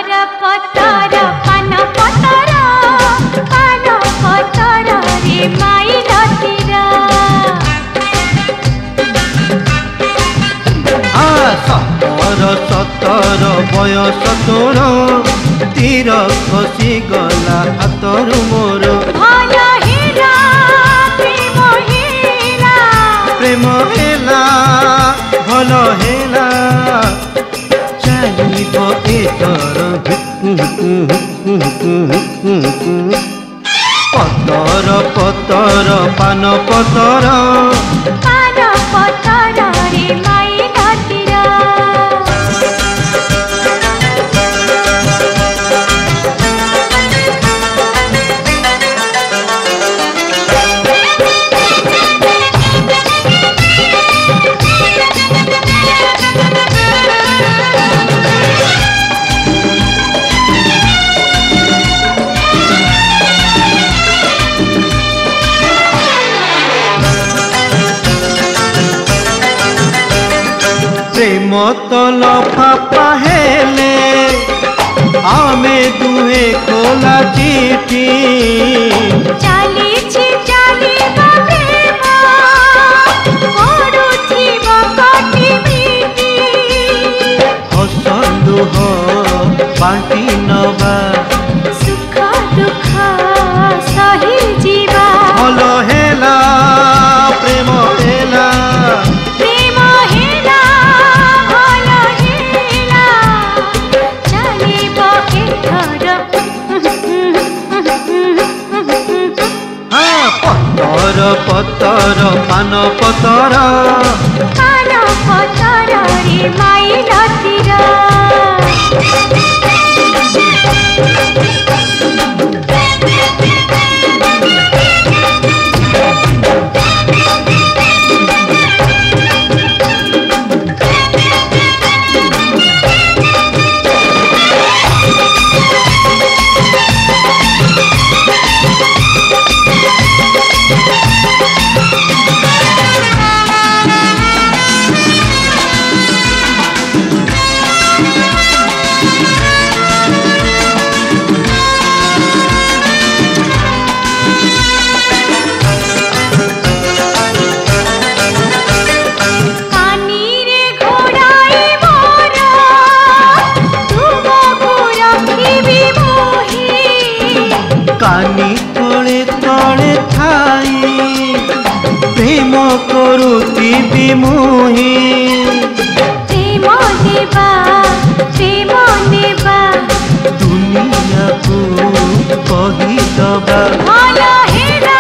पतर पान पतर रे माई लतीरा सतर बयस तोर तीर खसी गला हातर मोर भल हेला प्रेम हेला भल हेला चलिब एथर पतर पतर पान पतर रे माई लतीरा प्रेम तल फापा हेले आमे दुहे खोला चिठी चाली प्रेम पड़ुथिब कटी मिटी हस लुह बांटी नवा सुख दुख सही जीवा भल हेला प्रेम हेला पतर पान पतर रे माई लतीरा कानी तले तले थाई प्रेम करुती विमोही प्रेम नेबा दुनिया को कहीदबा भल हेला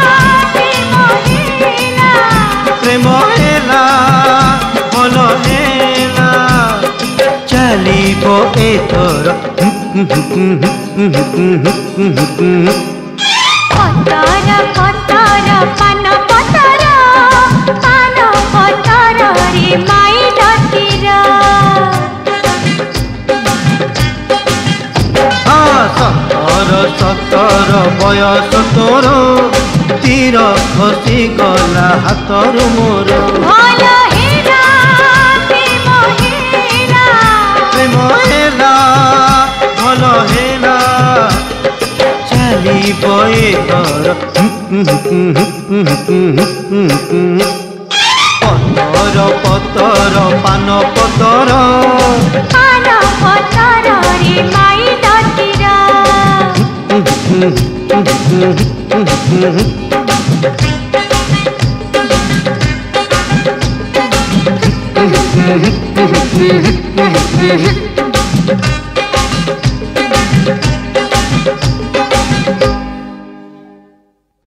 प्रेम हेला भल हेला चलिब एथर पतर पान पतर रे माई लतीरा सतर बयस तोर तीर खसी गला हातर मोर भल हेला प्रेम हेला भल हेला चलिब एथर पतर पतर पान पतर रे माई लतीरा Mm-hmm.